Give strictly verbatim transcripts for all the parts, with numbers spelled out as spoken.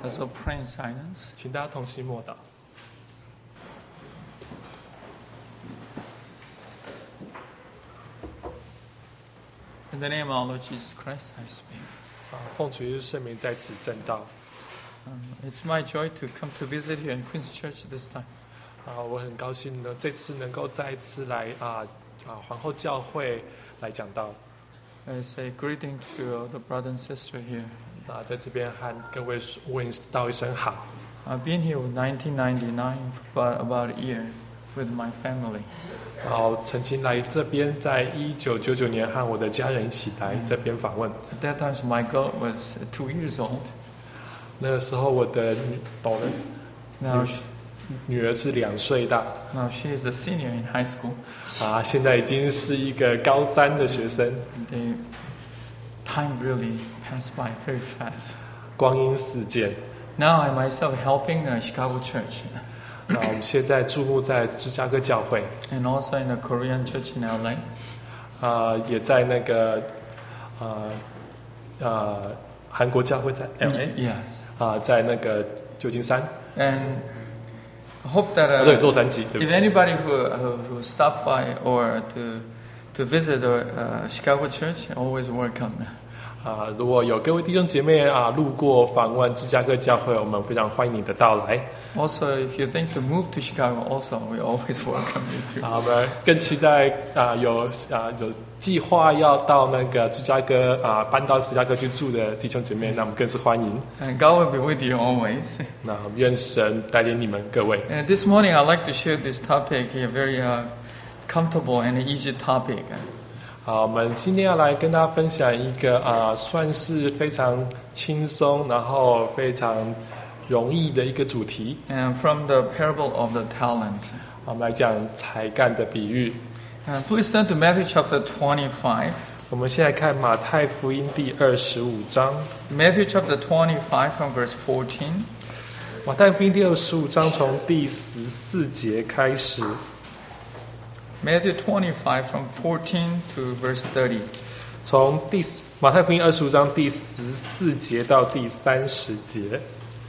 Let's all pray in silence. 请大家同心默祷。 In the name of our Lord Jesus Christ, I speak. 啊，奉主耶稣圣名在此证道。 Um, it's my joy to come to visit here in Queen's Church this time. 啊，我很高兴呢，这次能够再一次来啊啊皇后教会来讲道。 I say greeting to the brother and sister here. 啊，在这边和各位问道一声好。 I've been here in nineteen ninety-nine for about, about a year with my family. 然后曾经来这边，在一九九九年和我的家人一起来这边访问。 At that time, my girl was two years old. 那个时候我的女懂了， Now, she, 女儿是两岁大。 now she is a senior in high school. 啊，现在已经是一个高三的学生。 The time really passed by very fast. 光阴似箭。 Now I myself helping uh, Chicago Church. 那我们现在驻牧在芝加哥教会， And also in the Korean church in L A. 啊、也在那个呃呃韩国教会在 L A， Yes. 啊、在那个旧金山， And I hope that 啊 uh, 对，洛杉矶，对不 if 起。 anybody who, who, who stop by or to to visit our uh, Chicago church, always welcome. 啊、如果有各位弟兄姐妹啊路过访问芝加哥教会，我们非常欢迎你的到来。 Also, if you think to move to Chicago, also we always welcome you too. 啊，我们更期待啊有啊有计划要到那个芝加哥啊搬到芝加哥去住的弟兄姐妹，那我们更是欢迎。 And God will be with you always. 那我们愿神带领你们各位。 And this morning, I'd like to share this topic, a very uh, comfortable and easy topic. 好，我们今天要来跟大家分享一个啊，算是非常轻松，然后非常容易的一个主题。 And from the parable of the talent. 我们来讲才干的比喻。 And please turn to Matthew chapter twenty-five. 我们现在看马太福音第二十五章。 Matthew chapter twenty-five from verse fourteen. 马太福音第二十五章从第十四节开始。 Matthew twenty-five from fourteen to verse thirty. 从第马太福音二十五章第十四节到第三十节。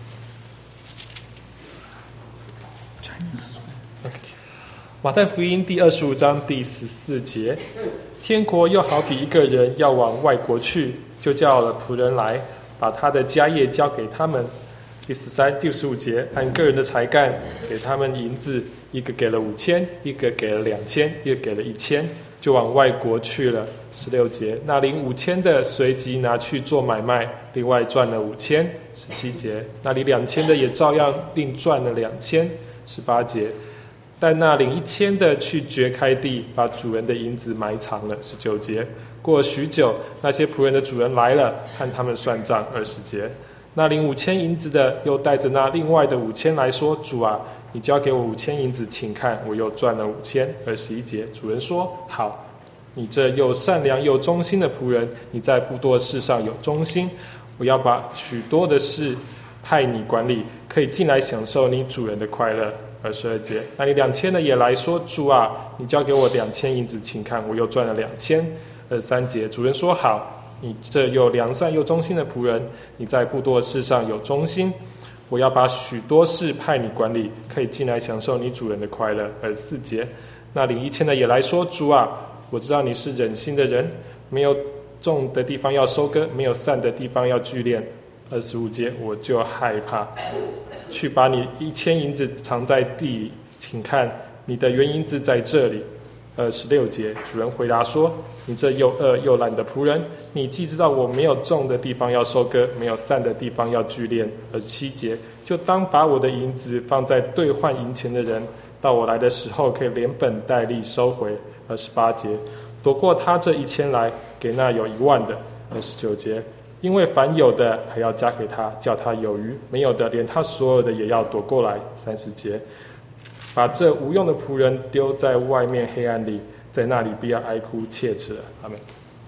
马太福音第二十五章第十四节，天国又好比一个人要往外国去，就叫了仆人来，把他的家业交给他们。第十三、第十五节，按个人的才干给他们银子，一个给了五千，一个给了两千，一个给了一千，就往外国去了。十六节，那领五千的随即拿去做买卖，另外赚了五千。十七节，那领两千的也照样另赚了两千。十八节，但那领一千的去掘开地，把主人的银子埋藏了。十九节，过了许久，那些仆人的主人来了，和他们算账。二十节，那领五千银子的又带着那另外的五千来说：“主啊，你交给我五千银子，请看，我又赚了五千。”二十一节，主人说：“好，你这又善良又忠心的仆人，你在不多的事上有忠心，我要把许多的事派你管理，可以进来享受你主人的快乐。”二十二节，那你两千的也来说：“主啊，你交给我两千银子，请看，我又赚了两千。”二十三节，主人说：“好，你这又良善又忠心的仆人，你在不多的事上有忠心，我要把许多事派你管理，可以进来享受你主人的快乐。”二十四节，那领一千的也来说：“主啊，我知道你是忍心的人，没有种的地方要收割，没有散的地方要聚敛。”二十五节，我就害怕，去把你一千银子藏在地里，请看，你的原银子在这里。二十六节，主人回答说：“你这又饿又懒的仆人，你既知道我没有种的地方要收割，没有散的地方要聚敛。”二十七节，就当把我的银子放在兑换银钱的人，到我来的时候可以连本带利收回。二十八节，夺过他这一千来，给那有一万的。二十九节，因为凡有的还要加给他，叫他有余；没有的，连他所有的也要夺过来。三十节，把这无用的仆人丢在外面黑暗里，在那里必要哀哭切齿了。阿们。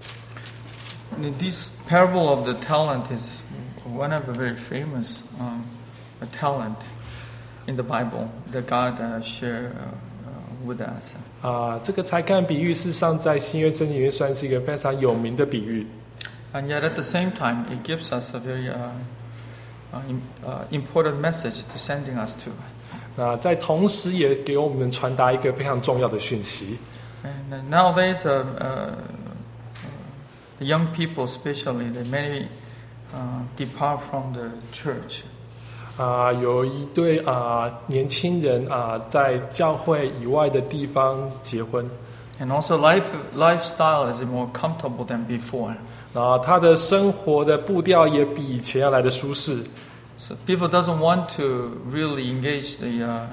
This parable of the talent is one of the very famous um, a talent in the Bible that God uh, shared uh, with us. 啊，这个才干比喻，事实上在新约圣经里面算是一个非常有名的比喻。 And yet at the same time, it gives us a very uh, uh, im, uh, important message to sending us to. 那在同时也给我们传达一个非常重要的讯息。 And uh, nowadays, uh, uh, the young people especially, they many uh, depart from the church. 啊、有一对啊、年轻人啊、在教会以外的地方结婚， And also life lifestyle is more comfortable than before. 然后他的生活的步调也比以前要来的舒适。 So people doesn't want to really engage the uh,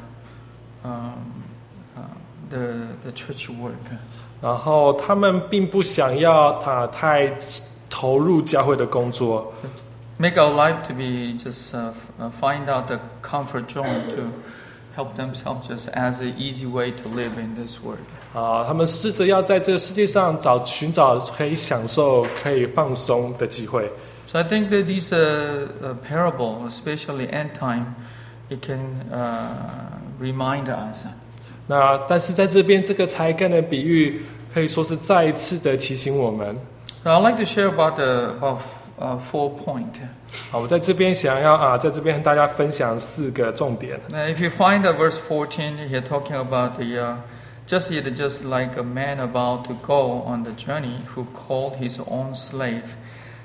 um, uh, the the church work. 然后他们并不想要他太投入教会的工作， Make our life to be just uh, uh, find out the comfort zone to help themselves just as an easy way to live in this world. 啊，他们试着要在这个世界上找寻找可以享受、可以放松的机会。 So I think that these uh, uh, parable, especially end time, it can uh, remind us. 那但是在这边这个才干的比喻，可以说是再一次的提醒我们。 So I'd like to share about the about uh, four point. 好，我在这边想要啊，在这边和大家分享四个重点。 Now, if you find that verse fourteen, here talking about the uh, just it just like a man about to go on the journey who called his own slave.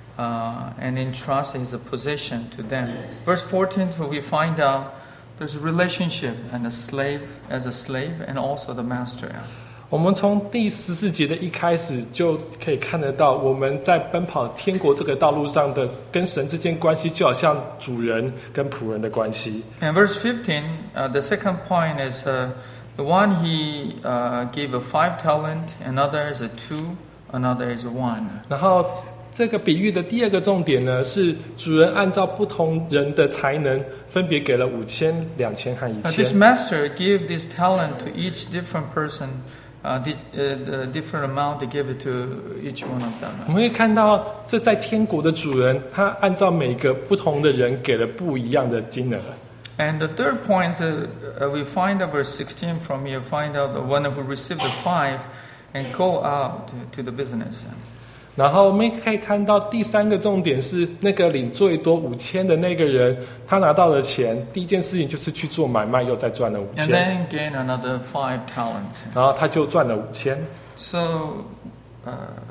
Uh, and entrust his possession to them. Verse fourteen, we find out there's a relationship and a slave as a slave and also the master. 我们从第十四节的一开始就可以看得到，我们在奔跑天国这个道路上的跟神之间关系，就好像主人跟仆人的关系。 And verse fifteen, uh, the second point is uh, the one he uh, gave a five talent, another is a two, another is a one. 然后这个比喻的第二个重点呢，是主人按照不同人的才能，分别给了五千、两千和一 Uh, this 千。 master gave this talent to each different person, uh, the, uh, the different amount to give it to each one of 我 them. 们会看到，这在天国的主人，他按照每个不同的人给了不一样的金额。 And the third point is uh, uh, we find out verse sixteen from here, find out the one who received the five and go out to, to the business. 然后我们可以看到第三个重点是，那个领最多五千的那个人，他拿到了钱，第一件事情就是去做买卖，又再赚了五 And 千， then gain another five talent. 然后他就赚了五千。 So uh,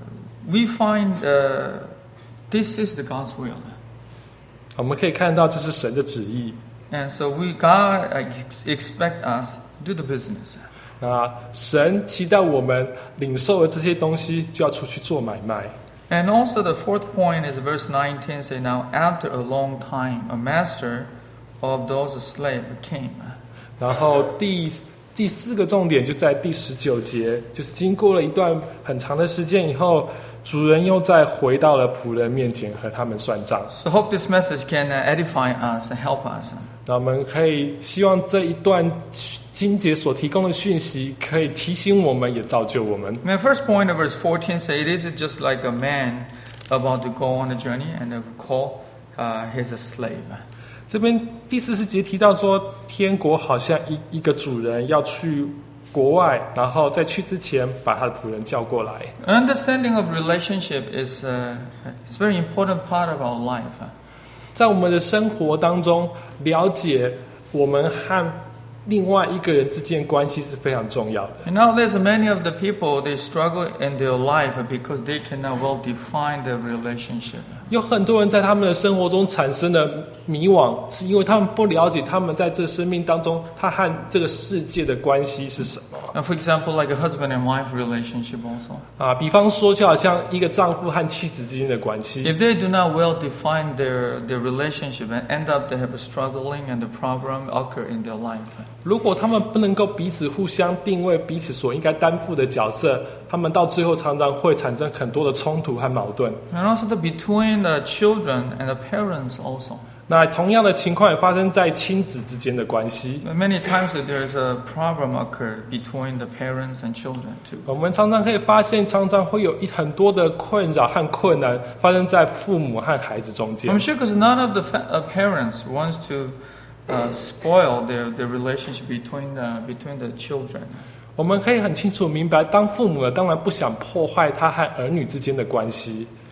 we find uh, this is the God's will. 我们可以看到这是神的旨意。 And so we God ex- expect us to do the business. 啊，神期待我们领受了这些东西，就要出去做买卖。 And also the fourth point is verse nineteen say, now after a long time a master of those slaves came. 然后第第四个重点就在第十九节，就是经过了一段很长的时间以后，主人又再回到了仆人面前和他们算账。 So hope this message can uh, edify us and help us. 那我们可以希望这一段经节所提供的讯息，可以提醒我们，也造就我们。 My first point of verse fourteen say it isn't just like a man about to go on a journey and uh, call uh, his a slave. 这边第四十节提到说，天国好像一一个主人要去国外，然后在去之前把他的仆人叫过来。 Understanding of relationship is uh, it's very important part of our life. 在我们的生活当中，了解我们和另外一个人之间关系是非常重要的。 And nowadays, many of the people they struggle in their life because they cannot well define their relationship. 有很多人在他们的生活中产生了迷惘，是因为他们不了解他们在这生命当中，他和这个世界的关系是什么。 Now, for example, like a husband and wife relationship also. 啊，比方说，就好像一个丈夫和妻子之间的关系。 If they do not well define their, their relationship and end up they have a struggling and the problem occur in their life. 如果他们不能够彼此互相定位彼此所应该担负的角色，他们到最后常常会产生很多的冲突和矛盾。 And also the between the children and the parents also. 那同样的情况也发生在亲子之间的关系。 Many times there's a problem occur between the parents and children too. 我们常常可以发现，常常会有一很多的困扰和困难发生在父母和孩子中间。 I'm sure because none of the fa- uh, parents wants to uh, spoil their, their relationship between the, between the children. 我们可以很清楚明白，当父母的当然不想破坏他和儿女之间的关系。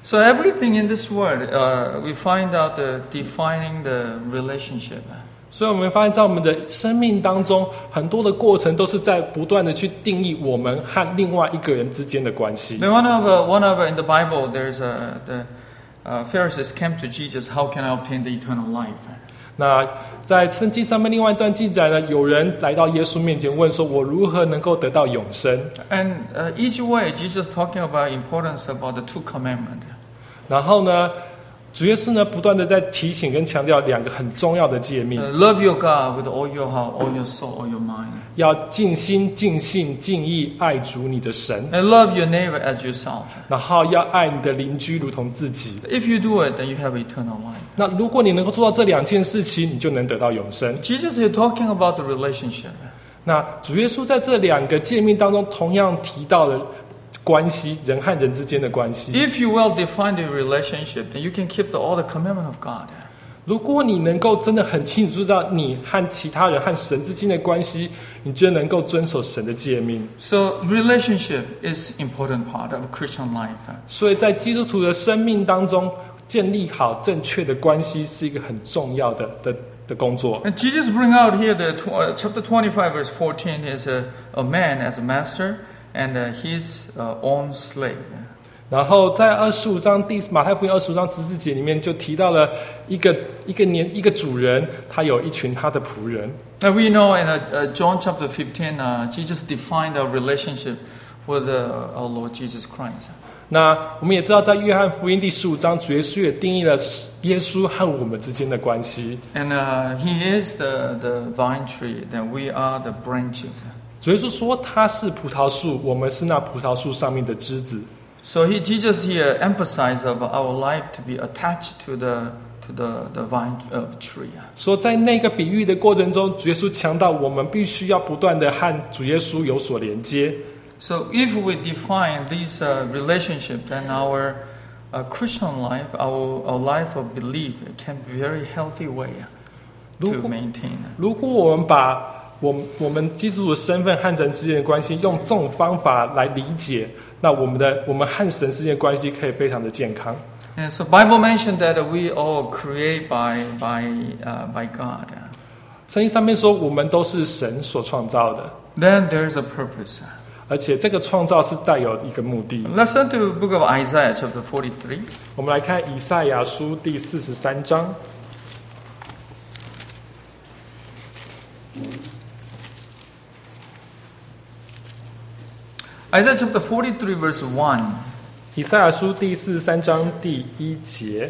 So everything in this word, uh, we find out the defining the relationship. 所以我们发现，在我们的生命当中，很多的过程都是在不断的去定义我们和另外一个人之间的关系。 Then one of uh, one of uh, in the Bible, there's a the uh, Pharisees came to Jesus. How can I obtain the eternal life? 那在圣经上面另外一段记载呢，有人来到耶稣面前问说：“我如何能够得到永生？” And uh, each way, Jesus talking about importance about the two commandments. 然后呢，主耶稣呢不断的在提醒跟强调两个很重要的诫命。 Uh, love your God with all your heart, all your soul, all your mind. 要尽心、尽性、尽意爱主你的神， And love your neighbor as yourself. 然后要爱你的邻居如同自己。 If you do it, then you have eternal life. 那如果你能够做到这两件事情，你就能得到永生。 Jesus is talking about the relationship. 那主耶稣在这两个诫命当中，同样提到了关系，人和人之间的关系。 If you well define the relationship, then you can keep the, all the commandments of God. 如果你能够真的很清楚知道你和其他人和神之间的关系，你就能够遵守神的诫命。 So relationship is important part of Christian life. 所以在基督徒的生命当中，建立好正确的关系是一个很重要的的的工作。 And Jesus bring out here the uh, chapter twenty-five verse fourteen is a, a man as a master and uh, his uh, own slave. 然后在二十五章第马太福音二十五章十四节里面就提到了一个一个年一个主人，他有一群他的仆人。 Now we know in uh, uh, John chapter fifteen, uh, Jesus defined our relationship with uh, our Lord Jesus Christ. 那我们也知道，在约翰福音第十五章，主耶稣也定义了耶稣和我们之间的关系。 And uh, he is the, the vine tree, then we are the branches. 主耶稣说他是葡萄树，我们是那葡萄树上面的枝子。 So he, Jesus here emphasized of our life to be attached to the to the, the vine of tree. 说在那个比喻的过程中，主耶稣强调我们必须要不断的和主耶稣有所连接。 So if we define these uh, relationship, then our uh, Christian life, our, our life of belief, it can be a very healthy way to 如果 maintain. 如果我们把我我们基督徒的身份和人之间的关系用这种方法来理解，那我们的我们和神之间的关系可以非常的健康。 And so Bible mentioned that we all create by by uh, by God. 圣经上面说我们都是神所创造的， Then there is a purpose. 而且这个创造是带有一个目的。 Let's turn to the book of Isaiah, chapter forty-three. 我们来看以赛亚书第四十三章。 Isaiah chapter forty-three, verse one. 以赛亚书第四十三章第一节，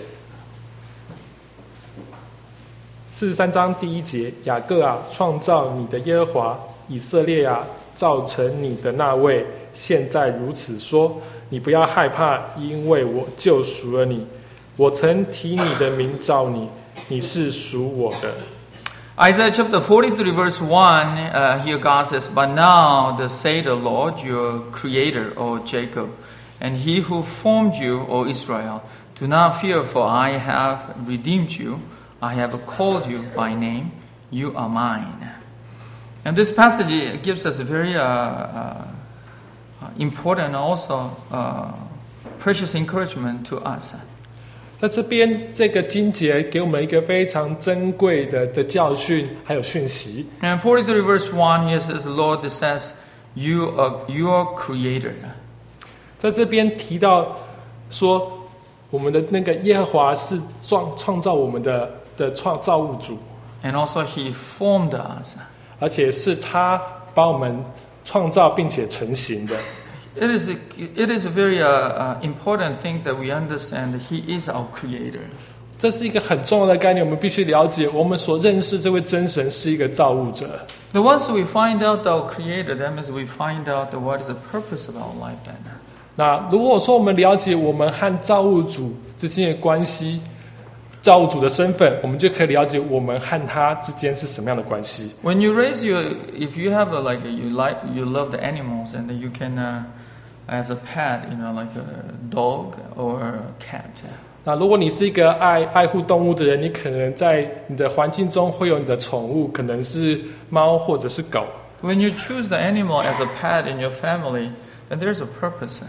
四十三章第一节，雅各啊，创造你的耶和华，以色列啊，造成你的那位，现在如此说：你不要害怕，因为我救赎了你。我曾提你的名召你，你是属我的。 Isaiah chapter forty-three, verse one, uh, here God says, But now the say the Lord, your creator, O Jacob, and he who formed you, O Israel, do not fear, for I have redeemed you. I have called you by name. You are mine. And this passage gives us a very uh, uh, important, also uh, precious encouragement to us. 在这边，这个经节给我们一个非常珍贵的的教训，还有讯息。 And forty-three, verse one, here says, Lord, it says, you are your creator. 在这边提到说，我们的那个耶和华是创创造我们的的创造物主， And also he formed us. 而且是他把我们创造并且成型的。 It is a, it is a very uh, uh, important thing that we understand that he is our creator. 这是一个很重要的概念，我们必须了解，我们所认识这位真神是一个造物者。 The once we find out our creator, that means we find out that what is the purpose of our life then. 那如果说我们了解我们和造物主之间的关系，造物主的身份，我们就可以了解我们和他之间是什么样的关系。 When you raise your, if you have a, like a, you like you love the animals and then you can uh, as a pet, you know, like a dog or a cat. 那如果你是一个爱爱护动物的人，你可能在你的环境中会有你的宠物，可能是猫或者是狗。 When you choose the animal as a pet in your family, then there's a purpose.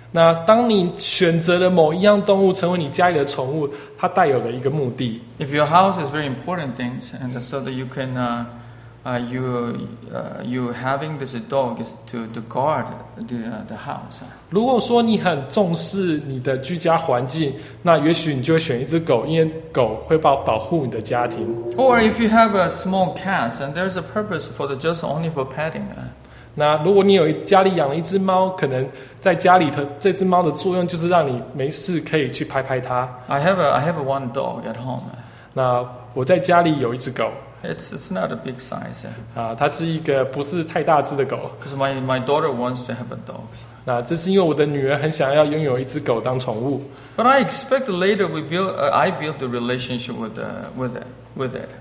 那当你选择了某一样动物成为你家里的宠物，它带有了一个目的。 If your house is very important things, and so that you can, uh, uh, you, uh, you having this dog is to, to guard the, uh, the house. 如果说你很重视你的居家环境，那也许你就会选一只狗，因为狗会保保护你的家庭。 Or if you have a small cat, and there's a purpose for the just only for petting. 那如果你有家里养了一只猫，可能在家里头这只猫的作用就是让你没事可以去拍拍它。 I have a I have a one dog at home. 那我在家里有一只狗。 It's it's not a big size. 啊，它是一个不是太大只的狗。 Because my my daughter wants to have a dog. 那这是因为我的女儿很想要拥有一只狗当宠物。 But I expect later we build uh, I build the relationship with the with it with it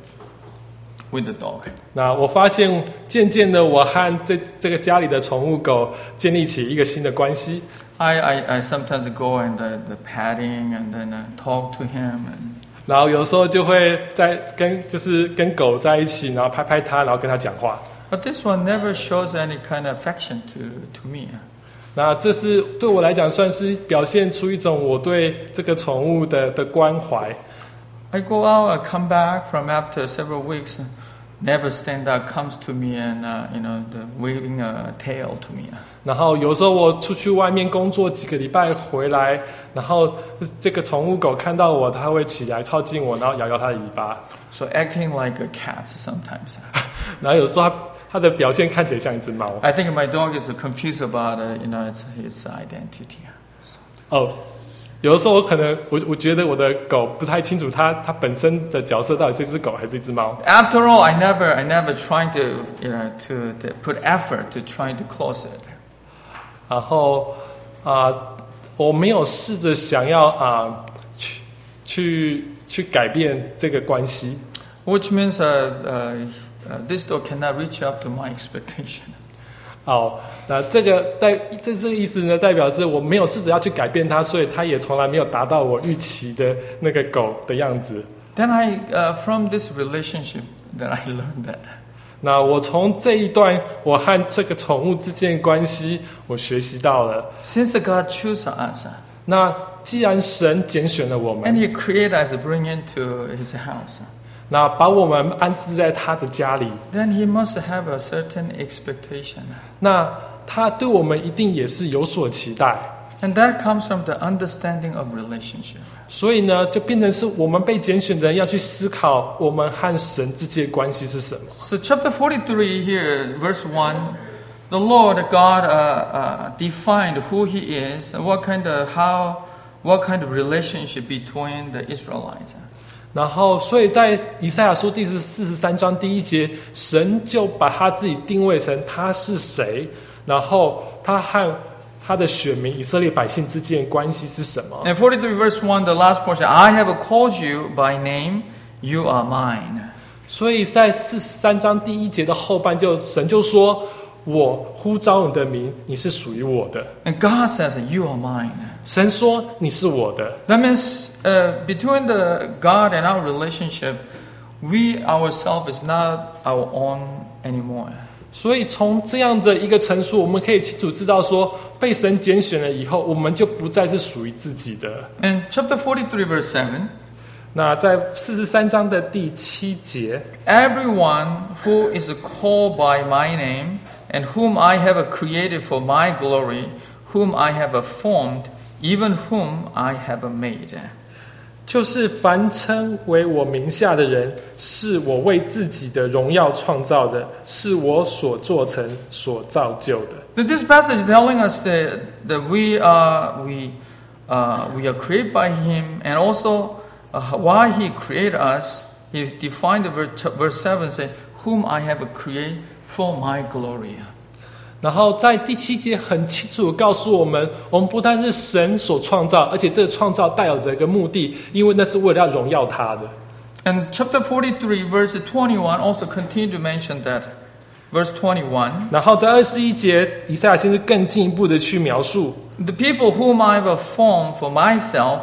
with the dog. 那我发现渐渐的，我和这这个家里的宠物狗建立起一个新的关系。 I I, I sometimes go and the, the patting and then uh, talk to him and. 然后有时候就会在跟就是跟狗在一起，然后拍拍它，然后跟它讲话。 But this one never shows any kind of affection to to me. 那这是对我来讲算是表现出一种我对这个宠物的的关怀。 I go out, I come back from after several weeks, never stand up, comes to me and uh, you know the waving a tail to me. 然后有时候我出去外面工作几个礼拜回来，然后这个宠物狗看到我，它会起来靠近我，然后摇摇它的尾巴。 So acting like a cat sometimes. 然后有时候它它的表现看起来像一只猫。 I think my dog is confused about uh, you know its his identity. 哦，有的时候我可能我我觉得我的狗不太清楚它它本身的角色到底是一只狗还是一只猫。 After all, I never I never trying to you know to, to put effort to trying to close it. 然后啊、呃，我没有试着想要啊、呃、去去去改变这个关系。 Which means uh, uh, uh, this dog cannot reach up to my expectation. 哦，那这个代这这个意思呢，代表是我没有试着要去改变它，所以它也从来没有达到我预期的那个狗的样子。 Then I, uh, from this relationship, that I learned that. 那我从这一段我和这个宠物之间的关系，我学习到了。 Since God chose us, 那既然神拣选了我们 and He created us, bring into His house, 那把我们安置在他的家里， then He must have a certain expectation. 那他对我们一定也是有所期待。 And that comes from the understanding of relationship. 所以呢，就变成是我们被拣选的人要去思考我们和神之间的关系是什么。 So chapter forty-three here, verse one, the Lord God uh, uh, defined who He is and what kind of how what kind of relationship between the Israelites. 然后，所以在以赛亚书第四十三章第一节，神就把他自己定位成他是谁，然后他和他的选民以色列百姓之间的关系是什么。 And forty-three verse one, the last portion, I have called you by name, you are mine. 所以在四十三章第一节的后半就，神就说：“我呼召你的名，你是属于我的。” And God says, you are mine. 神说：“你是我的。” That means uh, between the God and our relationship, we ourselves is not our own anymore. 所以从这样的一个陈述，我们可以清楚知道说，被神拣选了以后，我们就不再是属于自己的。 And chapter forty-three verse seven, 那在四十三章的第七节 everyone who is called by my name and whom I have created for my glory, whom I have formed, even whom I have made. 就是凡称为我名下的人，是我为自己的荣耀创造的，是我所做成、所造就的。 Then this passage is telling us that, that we are we uh, we are created by Him, and also uh, why He created us. He defined the verse, verse seven, saying, "Whom I have created for my glory." 然后在第七节很清楚地告诉我们，我们不但是神所创造，而且这个创造带有着一个目的，因为那是为了要荣耀他的。 And chapter forty-three, verse twenty-one, also continue to mention that. Verse twenty-one. 然后在二十一节，以赛亚先知更进一步的去描述 The people whom I have formed for myself,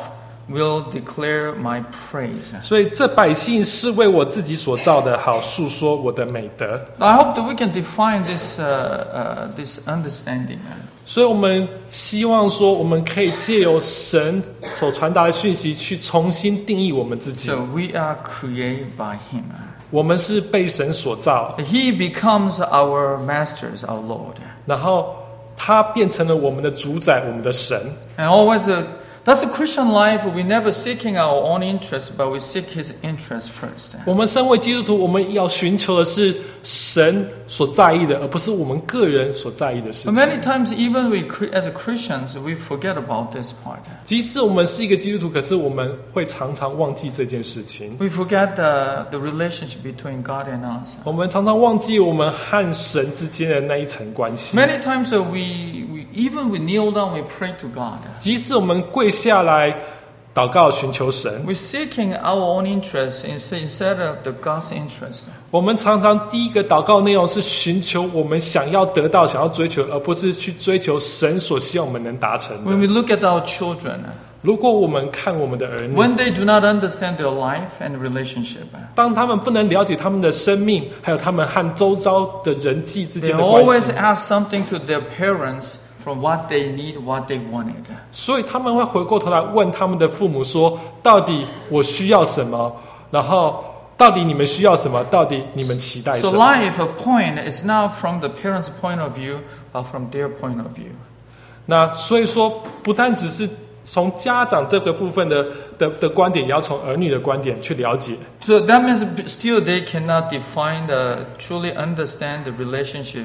will declare my praise. 所以这百姓是为我自己所造的，好述说我的美德。 I hope that we can define this, uh, uh, this understanding. 所以我们希望说，我们可以借由神所传达的讯息，去重新定义我们自己。 So we are created by Him. 我们是被神所造， He becomes our masters, our Lord. 然后他变成了我们的主宰，我们的神。 And always, uh, that's a Christian life. We never seeking our own interest, but we seek His interest first. 我们身为基督徒，我们要寻求的是神所在意的，而不是我们个人所在意的事 But 情。 many times, even we, as a Christians, we forget about this part. 即使我们是一个基督徒，可是我们会常常忘记这件事情。 We forget the, the relationship between God and us. 我们常常忘记我们和神之间的那一层关系。 Many times, uh, we, we even we kneel down, we pray to God. 即使我们跪下来祷告寻求神， We're seeking our own interest instead of the God's interest. 我们常常第一个祷告内容是寻求我们想要得到、想要追求，而不是去追求神所希望我们能达成 When 的。 we look at our children, 如果我们看我们的儿女， when they do not understand their life and relationship, 当他们不能了解他们的生命，还有他们和周遭的人际之 they 间的关 always 系， ask something to their parents from what they need, what they wanted. 所以他们会回过头来问他们的父母说：“到底我需要什么？然后到底你们需要什么？到底你们期待什 So 么？” life, a point, is not from the parents' point of view, but from their point of view. 那所以说，不单只是从家长这个部分的的的观点，也要从儿女的观点去了解。 So that means still they cannot define the, truly understand the relationship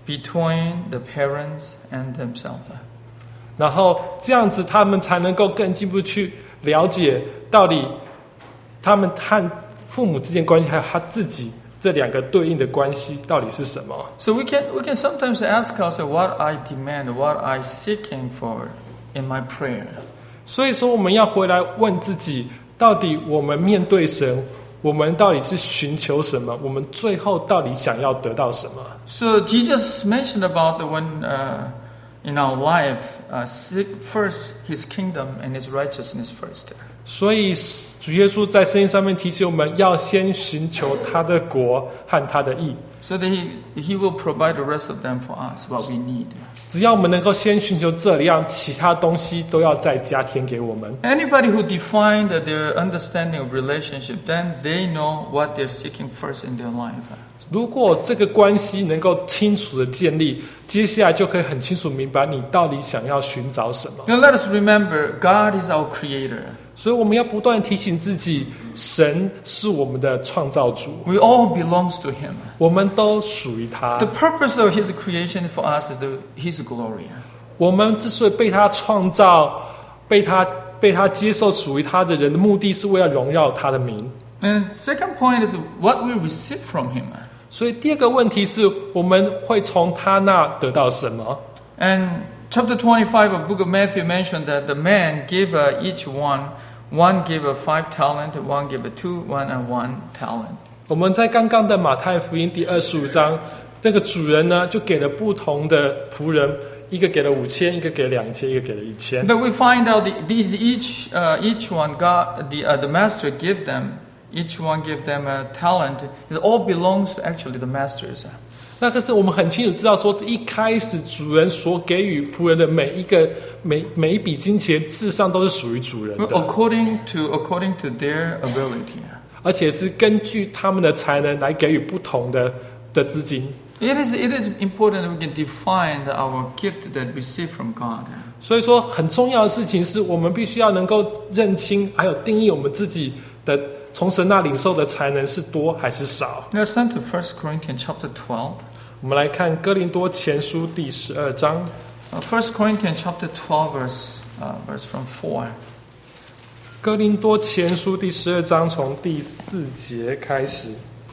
between the parents and themselves. 然后这样子，他们才能够更进一步去了解到底他们和父母之间关系，还有他自己这两个对应的关系到底是什么。 So we can we can sometimes ask ourselves what I demand, what I seeking for in my prayer. 所以说，我们要回来问自己，到底我们面对神，我们到底是寻求什么？我们最后到底想要得到什么？ So Jesus mentioned about the when uh, in our life, uh, seek first His kingdom and His righteousness first. 所以主耶稣在圣经上面提醒我们要先寻求他的国和他的义。 So that he, he will provide the rest of them for us, what we need. 只要我们能够先寻求这样，其他东西都要再加添给我们。 Anybody who defined their understanding of relationship, then they know what they're seeking first in their life. 如果这个关系能够清楚的建立，接下来就可以很清楚明白你到底想要寻找什么。 Now let us remember, God is our creator. 所以我们要不断提醒自己，神是我们的创造主， We all belongs to Him. 我们都属于他 The。purpose of His creation for us is the, His glory. 我们之所以被他创造，被他被他接受属于他的人的目的是为了荣耀他的名。 And second point is what we receive from Him. 所以第二个问题是，我们会从他那得到什么？ And chapter twenty-five of book of Matthew mentioned that the man gave uh, each one, one gave a five talent, one gave a two, one and one talent. 我们在刚刚的马太福音第二十五章，这个主人呢就给了不同的仆人，一个给了五千，一个给了两千，一个给了一千。 But we find out the, these each uh, each one God the uh, the master give them. Each one give them a talent. It all belongs to actually the masters. 那可是我们很清楚知道说，一开始主人所给予仆人的每一个每每一笔金钱，事实上都是属于主人的， According to according to their ability. 而且是根据他们的才能来给予不同的的资金。 It is it is important that we can define our gift that we receive from God. 所以说，很重要的事情是我们必须要能够认清，还有定义我们自己的从神那领受的才能是多还是少。 Let's turn to First Corinthians chapter twelve. 我们来看哥林多前书第十二章。 Uh, First Corinthians chapter twelve, verse uh, verse from four. 哥林多前书第十二章从第四节开始。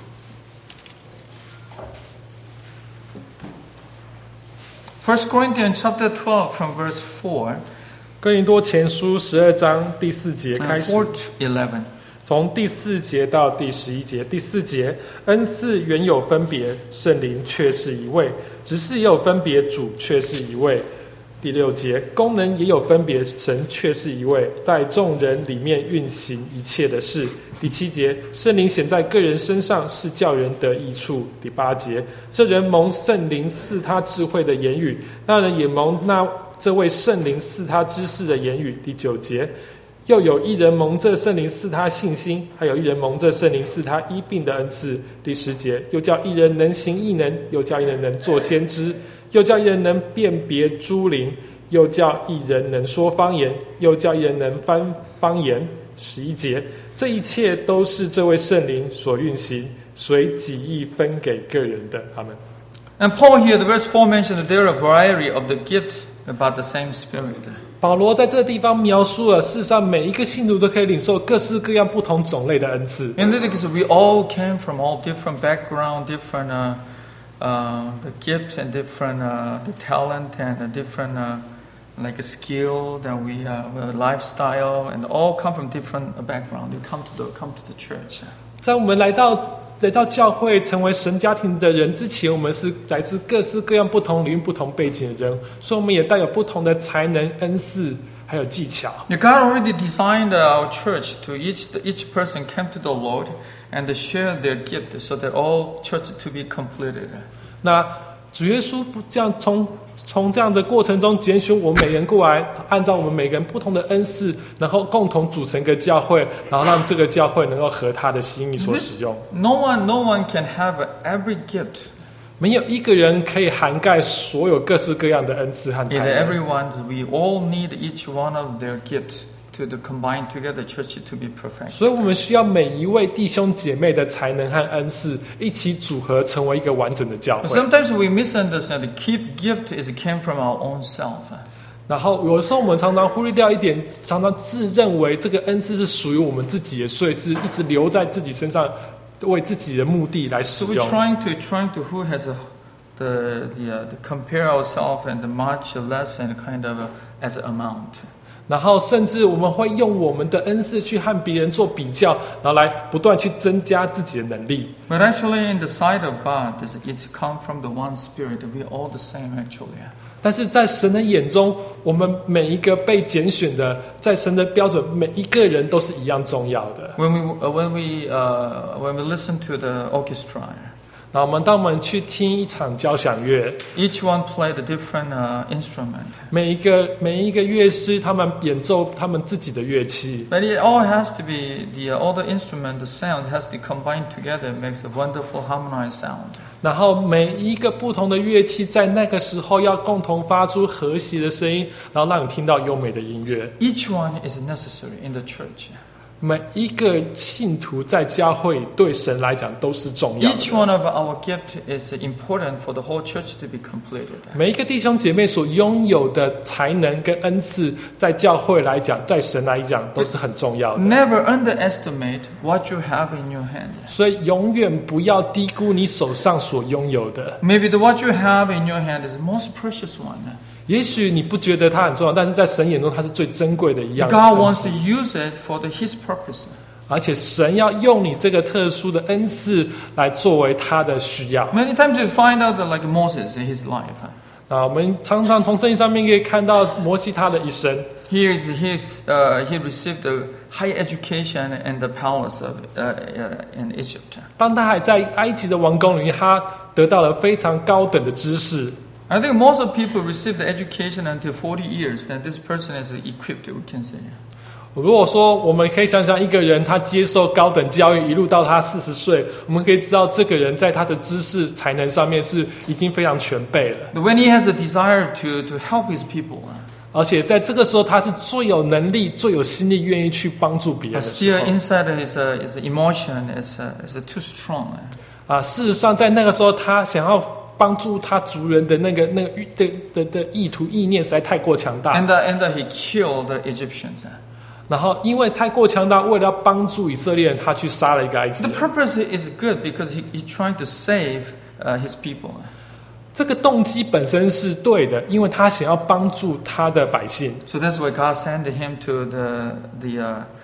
First Corinthians chapter twelve, from verse four. 哥林多前书十二章第四节开 Uh, 始。 four to eleven. 从第四节到第十一节，第四节，恩赐原有分别，圣灵却是一位，只是也有分别，主却是一位。 第六节，功能也有分别，神却是一位，在众人里面运行一切的事。第七节，圣灵显在个人身上，是叫人得益处。第八节，这人蒙圣灵赐他智慧的言语，那人也蒙那这位圣灵赐他知识的言语。第九节，又有一人蒙这圣灵赐他信心，还有一人蒙这圣灵赐他医病的恩赐。第十节，又叫一人能行异能，又叫一人能做先知，又叫一人能辨别诸灵，又叫一人能说方言，又叫一人能翻方言。十一节，这一切都是这位圣灵所运行，随己意分给个人的。阿们。 And Paul here, the verse four mentions that there are a variety of the gifts about the same Spirit. 保罗在这个地方描述了，事实上每一个信徒都可以领受各式各样不同种类的恩赐。 And because we all came from all different background, different uh, uh, the gifts and different uh, the talent and the different uh, like a skill that we uh, lifestyle and all come from different background. You come to the come to the church. 在我们来到来到教会成为神家庭的人之前，我们是来自各式各样不同领域、不同背景的人，所以我们也带有不同的才能、恩赐，还有技巧。 God already designed our church to each each person came to the Lord and share their gift, so that all church to be completed. 那主耶稣不这样从从这样的过程中拣选我们每人过来，按照我们每个人不同的恩赐，然后共同组成一个教会，然后让这个教会能够合他的心意所使用。 No one, no one can have every gift. 没有一个人可以涵盖所有各式各样的恩赐和才 In 能。 everyone, we all need each one of their gifts to the combine together church to be perfect. 所以我们需要每一位弟兄姐妹的才能和恩赐一起组合，成为一个完整的教会。 Sometimes we misunderstand the gift is came from our own self. 然后有时候我们常常忽略掉一点，常常自认为这个恩赐是属于我们自己的，所以是一直留在自己身上，为自己的目的来使 So we're 用。 trying to trying to who has a, the the, uh, the compare ourselves and the much less and kind of uh, as an amount. 然后甚至我们会用我们的恩赐去和别人做比较，然后来不断去增加自己的能力。 But actually, in the sight of God, it's, it's come from the one Spirit. We're all the same, actually. 但是在神的眼中，我们每一个被拣选的，在神的标准，每一个人都是一样重要的。 When we uh, when we uh, when we listen to the orchestra, 那我们当我们去听一场交响乐， each one played a different uh, instrument. 每一个每一个乐师，他们演奏他们自己的乐器， But it all has to be the uh, all the instrument, the sound has to combine together, makes a wonderful harmonized sound. 然后每一个不同的乐器在那个时候要共同发出和谐的声音，然后让你听到优美的音乐。 Each one is necessary in the church. 每一个信徒在教会对神来讲都是重要的。 Each one of our gift is important for the whole church to be completed. 每一个弟兄姐妹所拥有的才能跟恩赐，在教会来讲，在神来讲都是很重要的。 Never underestimate what you have in your hand. 所以永远不要低估你手上所拥有的。 Maybe the what you have in your hand is the most precious one. 也许你不觉得它很重要，但是在神眼中它是最珍贵的一样。 God wants to use it for the, His purpose. 而且神要用你这个特殊的恩赐来作为他的需要。 Many times you find out that like Moses in his life, 啊，我们常常从圣经上面可以看到摩西他的一生。 he is his uh, he received a high education in the palace of uh, uh, in Egypt. 当他还在埃及的王宫里面，他得到了非常高等的知识。 I think most of people receive the education until forty years. Then this person is equipped, we can say. 如果说我们可以想想一个人，他接受高等教育一路到他四十岁，我们可以知道这个人在他的知识才能上面是已经非常全备了。 When he has a desire to, to help his people, 而且在这个时候，他是最有能力、最有心力，愿意去帮助别人 but 的时 still 候。 inside his, uh, his emotion is, uh, is too strong. 啊，事实上，在那个时候，他想要帮助他族人的那个那个的的的意图意念实在太过强大。 And, uh, and uh, he killed the Egyptians. 然后因为太过强大，为了要帮助以色列人，他去杀了一个埃及 The 人。 purpose is good because he, he's trying to save uh, his people. 这个动机本身是对的，因为他想要帮助他的百姓。 So that's why God sent him to the, the uh,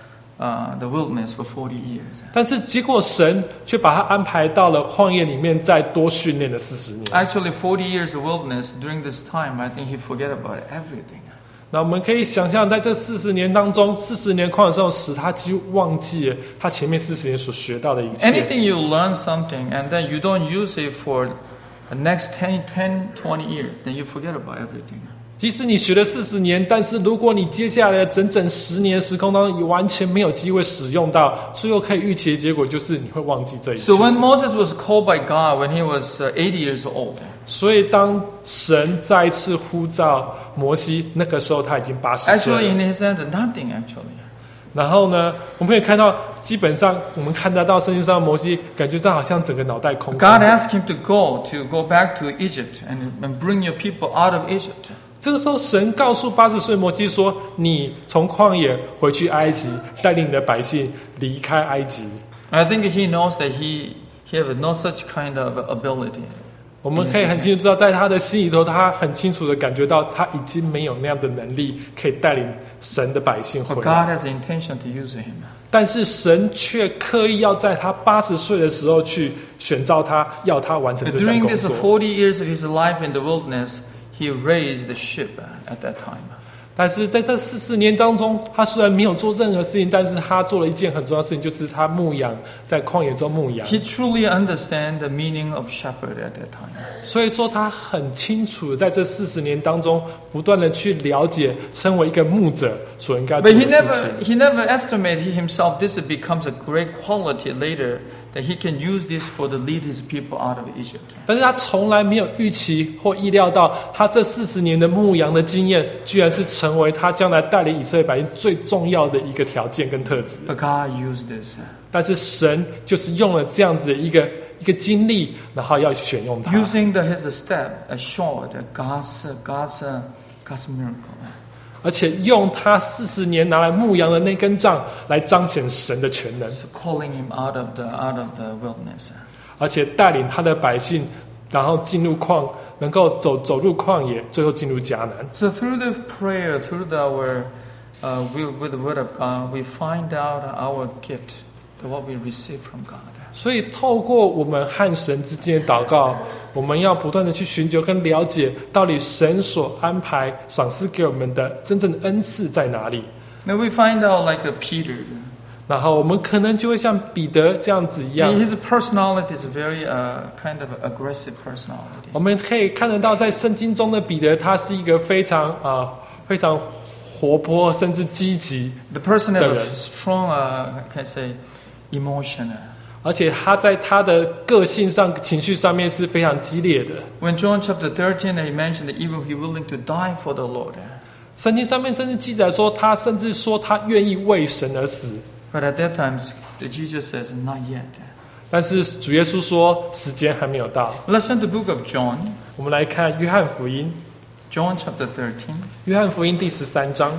uh, the wilderness for forty years. 但是结果神却把他安排到了旷野里面，再多训练了四十年。 Actually, forty years of wilderness, during this time, I think he forget about everything. 那我们可以想象，在这四十年当中，四十年旷野之后，使他几乎忘记了他前面四十年所学到的一切。 Anything you learn something and then you don't use it for the next ten, ten, twenty years, then you forget about everything. 即使你学了四十年，但是如果你接下来的整整十年时空当中，你完全没有机会使用到，最后可以预期的结果就是你会忘记这一切。 So when Moses was called by God when he was uh, eighty years old, 所以当神再一次呼召摩西，那个时候他已经八十岁 actually 了。 in his hand, nothing actually. 然后呢，我们可以看到，基本上我们看得到圣经上的摩西，感觉上好像整个脑袋空空 God 的。 asked him to go, to go back to Egypt and, and bring your people out of Egypt. 这个时候，神告诉八十岁摩西说：“你从旷野回去埃及，带领你的百姓离开埃及。” I think he knows that he, he have no such kind of ability. 我们可以很清楚知道，在他的心里头，他很清楚的感觉到，他已经没有那样的能力可以带领神的百姓回 But 来。 God has the intention to use him. 但是神却刻意要在他八十岁的时候去选召他，要他完成这项 During 工 this 作。 forty years of his life in the wilderness, he raised the sheep at that time. 但是在这四十年当中，他虽然没有做任何事情，但是他做了一件很重要的事情，就是他牧羊，在旷野中牧羊。 He truly understands the meaning of shepherd at that time. 所以说，他很清楚地在这四十年当中，不断的去了解，成为一个牧者所应该做 But 的 he 事 never, 情。 he never estimated himself this becomes a great quality later that he can use this for to lead his people out of Egypt. 但是他从来没有预期或意料到，他这四十年的牧羊的经验，居然是成为他将来带领以色列百姓最重要的一个条件跟特质。 But God used this. 但是神就是用了这样子的一个一个经历，然后要选用它。 Using the, his step assured God's, God's, God's miracle. 而且用他四十年拿来牧羊的那根杖来彰显神的全能， So calling him out of the, out of the wilderness. 而且带领他的百姓，然后进入旷，能够走走入旷野，最后进入迦南。 So through the prayer, through the, our, uh, we, with the word of God, we find out our gift, what we receive from God. 所以透过我们和神之间的祷告，我们要不断的去寻求跟了解，到底神所安排赏赐给我们的真正的恩赐在哪里。 Now we find out like a Peter. 然后我们可能就会像彼得这样子一样， His personality is a very uh, kind of aggressive personality. 我们可以看得到，在圣经中的彼得，他是一个非常啊、呃、非常活泼，甚至积极， The person has 的 a 人。 strong, uh, can I say, emotion. 而且他在他的个性上、情绪上面是非常激烈的。 When John chapter thirteen, he mentioned that even he willing to die for the Lord. 圣经上面甚至记载说，他甚至说他愿意为神而死。 But at that time, the Jesus says, not yet. 但是主耶稣说，时间还没有到。 Let's turn to the book of John. 我们来看约翰福音， John chapter thirteen. 约翰福音第十三章。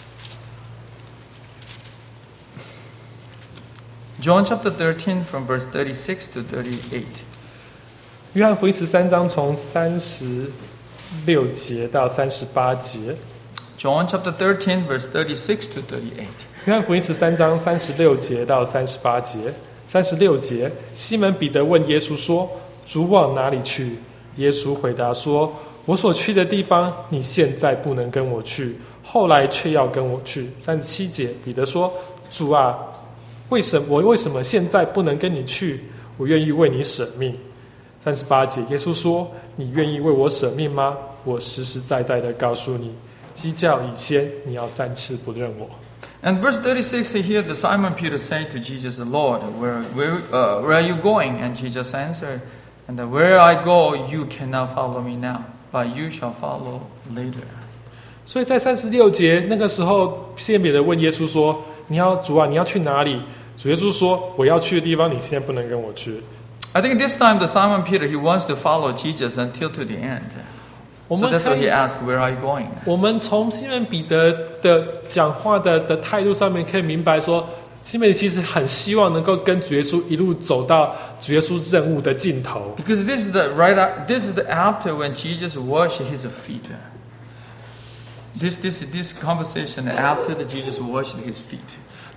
John chapter thirteen from verse thirty-six to thirty-eight. 约翰福音十三章从三十六节到三十八节。 John chapter thirteen verse thirty-six to thirty-eight. 约翰福音十三章三十六节到三十八节。三十六节，西门彼得问耶稣说：“主往哪里去？”耶稣回答说：“我所去的地方，你现在不能跟我去，后来却要跟我去。”三十七节，彼得说：“主啊，为什么我为什么现在不能跟你去？我愿意为你舍命。”三十八节，耶稣说：“你愿意为我舍命吗？我实实在在的告诉你，鸡叫以先，你要三次不认我。” And verse thirty-six, here the Simon Peter said to Jesus, Lord, where, where, uh, where are you going? And Jesus answered, and where I go, you cannot follow me now, but you shall follow later. 所以在三十六节那个时候，西门彼得问耶稣说：“你要主啊，你要去哪里？”主耶稣说：“我要去的地方，你现在不能跟我去。” I think this time the Simon Peter, he wants to follow Jesus until to the end. 我 So 们 that's 可 why 以 he asked, where are you going? 我们从西门彼得的讲话的的态度上面可以明白说，西门其实很希望能够跟主耶稣一路走到主耶稣任务的尽头。 Because this is the right. This is the after when Jesus washed his feet. This this this conversation after the Jesus washed his feet.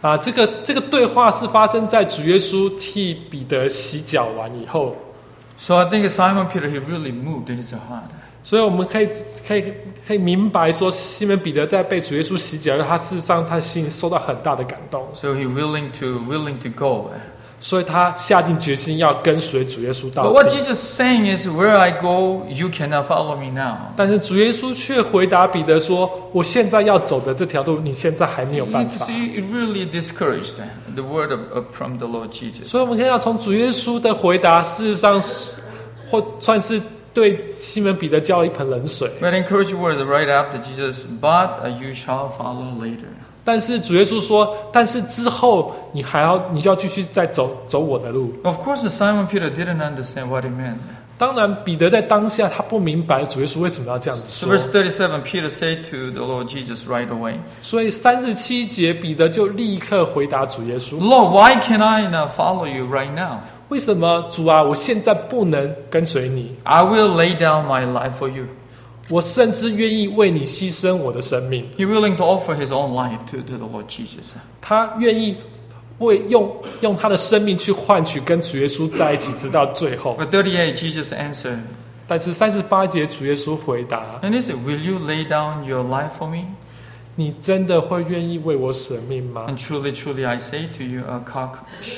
啊，这个这个对话是发生在主耶稣替彼得洗脚完以后。 So I think Simon Peter, he really moved his heart. 所以我们可以可以可以明白说，西门彼得在被主耶稣洗脚，他事实上他心里受到很大的感动。 So he willing to willing to go. 所以他下定决心要跟随主耶稣到底。 But what Jesus is saying is, where I go, you cannot follow me now. 但是主耶稣却回答彼得说：“我现在要走的这条路，你现在还没有办 You 法。” see, it really discouraged the word of, of from the Lord Jesus. 所以我们看到从主耶稣的回答，事实上是或算是对西门彼得浇了一盆冷水。 But encouraging words right after Jesus, but you shall follow later. 但是主耶稣说：“但是之后你还要，你就要继续再走走我的路。” Of course, Simon Peter didn't understand what it meant. 当然，彼得在当下他不明白主耶稣为什么要这样子 So 说。 verse thirty-seven, Peter said to the Lord Jesus right away, 所以三十七节，彼得就立刻回答主耶稣 Lord, why can I not follow you right now? 为什么主啊，我现在不能跟随你？ I will lay down my life for you. 我甚至愿意为你牺牲我的生命。 He willing to offer his own life to, to the Lord Jesus. 他愿意为用用他的生命去换取跟主耶稣在一起，直到最后。 But thirty-eight, Jesus answered, 但是三十八节，主耶稣回答 and he said, will you lay down your life for me?：“ 你真的会愿意为我舍命吗？ And truly, truly, I say to you, a cock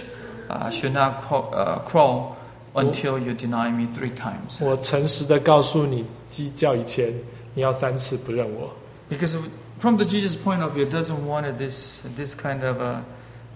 uh, should not crow, uh, crow until you deny me three times. 我诚实的告诉你，鸡叫以前，你要三次不认我。” Because from the Jesus point of view, doesn't want this this kind of a,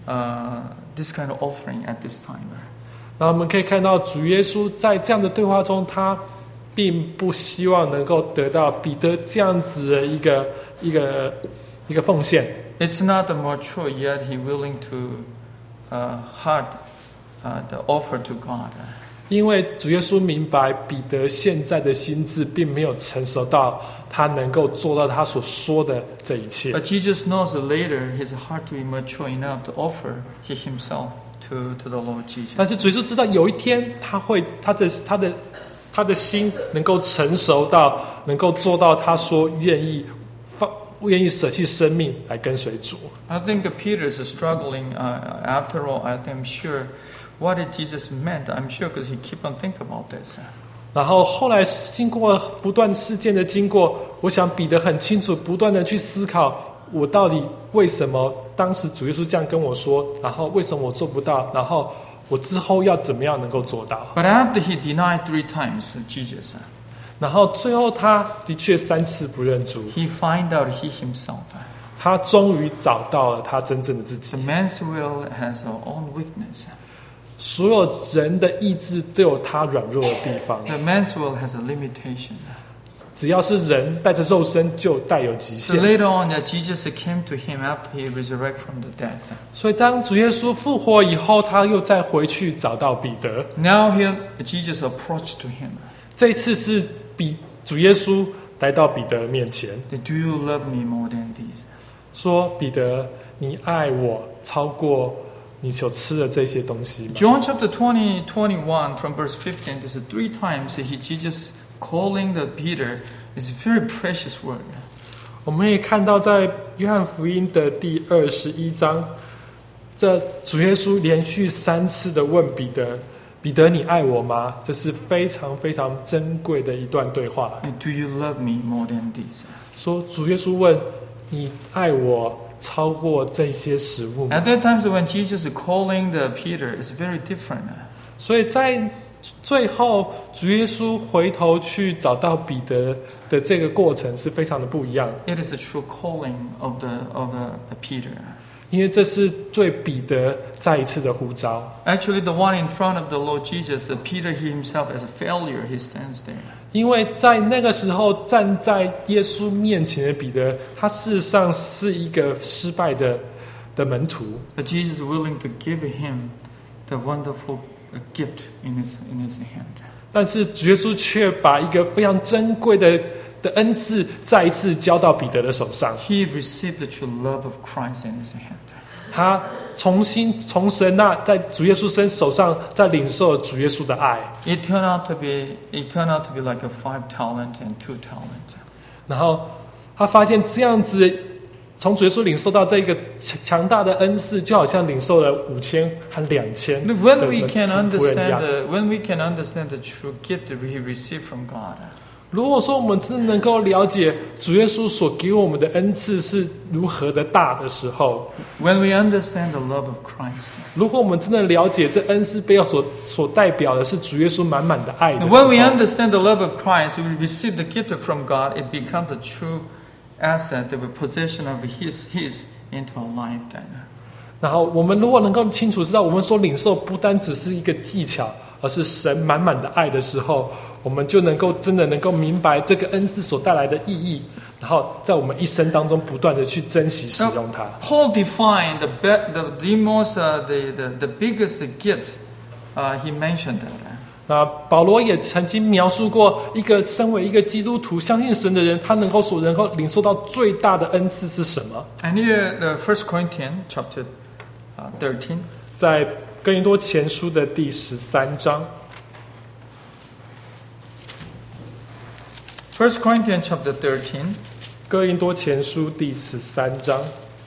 uh, this kind of offering at this time. 然后我们可以看到，主耶稣在这样的对话中，他并不希望能够得到彼得这样子的一个一个一个奉献。 It's not mature yet. He willing to uh, heart uh, the offer to God. 因为主耶稣明白彼得现在的心智并没有成熟到他能够做到他所说的这一切。 But Jesus knows that later his heart to be mature enough to offer he himself to, to the Lord Jesus. 但是主耶稣知道有一天他会他的他的他的心能够成熟到能够做到他说愿意放愿意舍弃生命来跟随主。 I think that Peter is struggling. Uh, after all, I think I'm sure what did Jesus meant. I'm sure because he keep on thinking about this. 然后后来经过不断事件的经过，我想彼得很清楚，不断的去思考，我到底为什么当时主耶稣这样跟我说，然后为什么我做不到，然后我之后要怎么样能够做到。 But after he denied three times Jesus, 然后最后他的确三次不认主， he find out he himself. 他终于找到了他真正的自己 The。man's will has our own weakness. 所有人的意志都有他软弱的地方， The man's will has a limitation. 只要是人带着肉身，就带有极 So 限。 later on, that Jesus came to him after he resurrected from the dead. 所以当主耶稣复活以后，他又再回去找到彼得。 Now here, Jesus approached to him. 这一次是比主耶稣来到彼得面前， Do you love me more than these? 说：“彼得，你爱我超过你所吃的这些东西吗？” John chapter twenty, twenty-one from verse fifteen, there's three times he Jesus calling the Peter is a very precious word. 我们也看到，在约翰福音的第二十一章，这主耶稣连续三次的问彼得：“彼得，你爱我吗？”这是非常非常珍贵的一段对话。 Do you love me more than these? 说主耶稣问：“你爱我超过这些食物吗？” At that time, when Jesus is calling the Peter, it's very different. 所以在最后，主耶稣回头去找到彼得的这个过程是非常的不一样， It is a true calling of the of the, the Peter. 因为这是对彼得再一次的呼召。 Actually, the one in front of the Lord Jesus, Peter he himself as a failure, he stands there. 因为在那个时候站在耶稣面前的彼得，他事实上是一个失败的的门徒。 But Jesus is willing to give him the wonderful gift in his in his hand. 但是主耶稣却把一个非常珍贵的的恩赐再一次交到彼得的手上。 He received the true love of Christ in his hand. 他重新从神那在主耶稣身手上，在领受主耶稣的爱。 It turned out to be it turned out to be like a five talent and two talent. 然后他发现这样子从主耶稣领受到这个强大的恩赐，就好像领受了五千和两千的 When we can 仆人一样。 understand the, when we can understand the true gift that we receive from God, 如果说我们真的能够了解主耶稣所给我们的恩赐是如何的大的时候， when we understand the love of Christ, 如果我们真的了解这恩赐背后所所代表的是主耶稣满满的爱的 and 时候， when we understand the love of Christ, we receive the gift from God. It becomes the true asset, the possession of His His into our life. Then, 然后我们如果能够清楚知道，我们所领受不单只是一个技巧，而是神满满的爱的时候，我们就能够真的能够明白这个恩赐所带来的意义，然后在我们一生当中不断的去珍惜使用它。 Paul defined the be, the, the most uh, the, the the biggest gift. Uh, he mentioned that. 那保罗也曾经描述过，一个身为一个基督徒相信神的人，他能够所能够领受到最大的恩赐是什么？ And here, the First Corinthians chapter uh, thirteen. 在哥林多前书的第十三章。 First Corinthians chapter thirteen. 哥林多前书第十三章。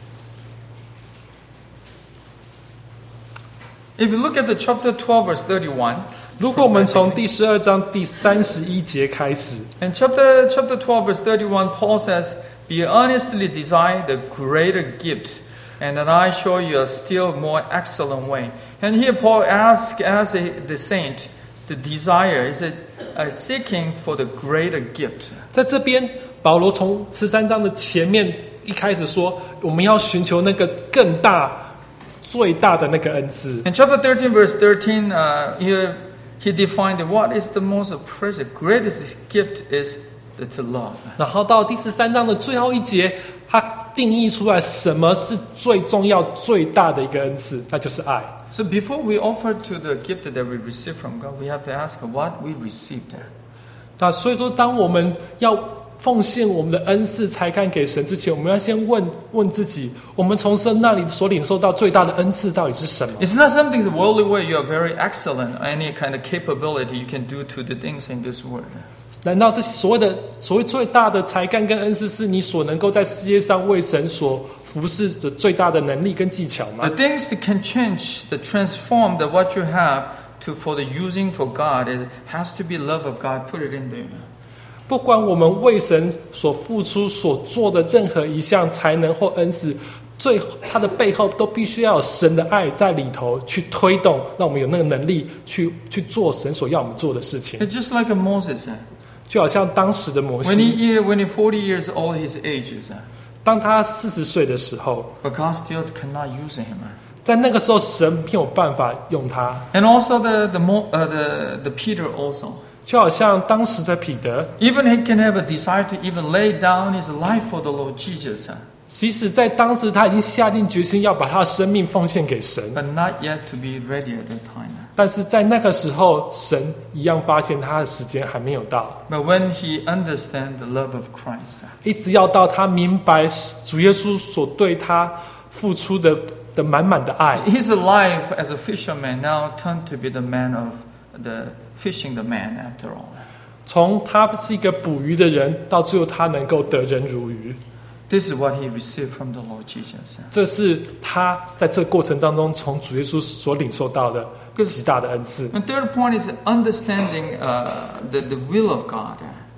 If you look at the chapter twelve, verse thirty-one. 如果我们从第十二章第三十一节开始， In chapter chapter twelve, verse thirty-one, Paul says, "Be earnestly desire the greater gift, and that I show you a still more excellent way." And here Paul asks, as a, the saint, the desire is a, a seeking for the greater gift. 在这边保罗从十三章的前面一开始说，我们要寻求那个更大、最大的那个恩赐。 In chapter thirteen, verse thirteen, uh, here he defined what is the most precious, greatest gift is to love. 然后到第十三章的最后一节，他定义出来什么是最重要、最大的一个恩赐，那就是爱。 So before we offer to the gift that we receive from God, we have to ask what we received. 那所以说，当我们要奉献我们的恩赐才干给神之前，我们要先问问自己，我们从神那里所领受到最大的恩赐到底是什么？ It's not something the worldly way. You are very excellent. Any kind of capability you can do to the things in this world. 难道这些所谓的所谓最大的才干跟恩赐，是你所能够在世界上为神所服侍的最大的能力跟技巧吗？ The things that can change, that transform the what you have to for the using for God, it has to be love of God. Put it in there. 不管我们为神所付出所做的任何一项才能或恩赐，最它的背后都必须要有神的爱在里头去推动，让我们有那个能力去去做神所要我们做的事情。 It's just like a Moses. 就好像当时的摩 When 西， he when he forty years old, his age is. 当他四十岁的时候， But God still cannot use him. 在那个时候神没有办法用他， And also the the uh, the the Peter also. 就好像当时的彼得， Even he can have a desire to even lay down his life for the Lord Jesus. 即使在当时他已经下定决心要把他的生命奉献给神， But not yet to be ready at that time. 但是在那个时候，神一样发现他的时间还没有到， But when he understands the love of Christ, 一直要到他明白主耶稣所对他付出的的满满的爱， his life as a fisherman now turned to be the man of the fishing the man after all. 从他是一个捕鱼的人，到最后他能够得人如鱼， This is what he received from the Lord Jesus. 这是他在这个过程当中从主耶稣所领受到的极大的恩赐。 And third point is understanding uh, the, the will of God.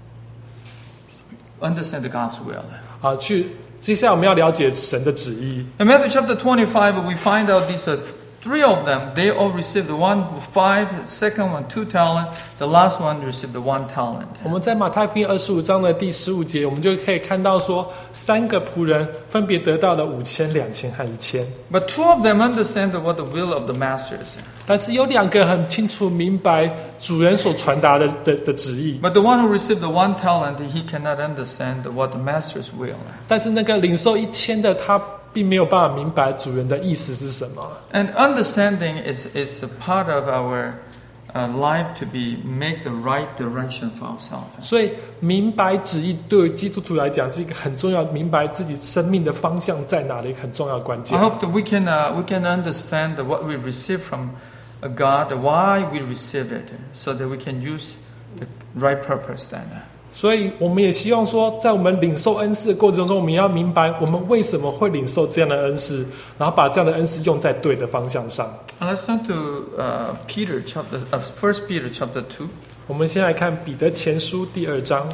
Understand the God's will. 好，去接下来我们要了解神的旨意。 In Matthew chapter twenty-five, we find out these are three of them. They all received the one five, the second one two talent, the last one received the one talent. 我们在马太福音二十五章的第十五节，我们就可以看到说，三个仆人分别得到了五千、两千和一千。 But two of them understand what the will of the master is. 但是有两个很清楚明白主人所传达的的的旨意， But the one who received the one talent, he cannot understand what the master's will. 但是那个领受一千的他并没有办法明白主人的意思是什么。 And understanding is, is a part of our uh, life to be make the right direction for ourselves. 所以明白旨意对基督徒来讲是一个很重要，明白自己生命的方向在哪里，一个很重要的关 I 键。 hope that we can uh, we can understand that what we receive from God, why we receive it, so that we can use the right purpose then. 所以我们也希望说，在我们领受恩赐的过程中，我们也要明白我们为什么会领受这样的恩赐，然后把这样的恩赐用在对的方向上。 And let's turn to uh, Peter chapter, uh, First Peter chapter two. 我们先来看彼得前书第二章。